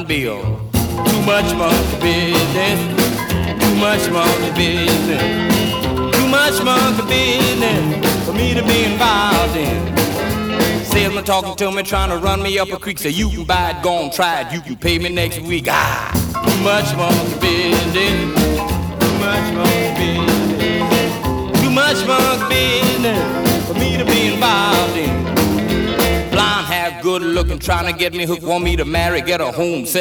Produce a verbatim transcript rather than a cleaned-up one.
bill. Too much monkey business. Too much monkey business. Too much monkey business for me to be involved in. Salesman talking to me, trying to run me up a creek. Say you can buy it, go on, try it. You can pay me next week. Ah, too much monkey business. Too much monkey business. Too much monkey business for me to be involved in. Blonde hair, good looking, trying to get me hooked, want me to marry, get a home.